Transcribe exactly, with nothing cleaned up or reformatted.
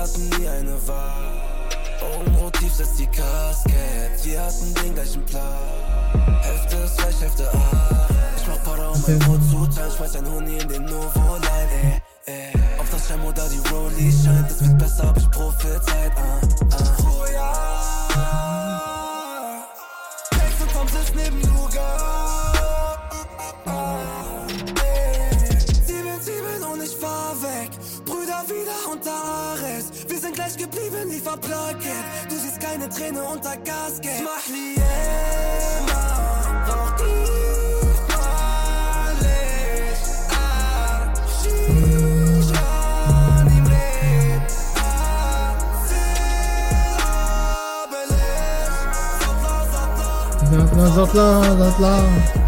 hatten nie eine Wahl. Augenrot tief ist die Casket, wir hatten den gleichen Plan. Hälfte ist Fleisch, Hälfte A. Ich mach Powder, um mein Brot zu teilen, schmeiß ein Honig in den Novo-Line, ey, ey. Ob das Schein oder die Rollie scheint, es wird besser, hab ich prophezeit, ah, ah. Oh ja, Text und Toms ist neben Luga. Wieder unter Arrest, wir sind gleich geblieben, liefer Plakett. Du siehst keine Träne unter Gasket. Mach wie immer, rauch tief mal Licht. Ah, Shisha, nimm Leben. Ah, Zil, Obelisk. Sotla, Sotla. Sotla, Sotla.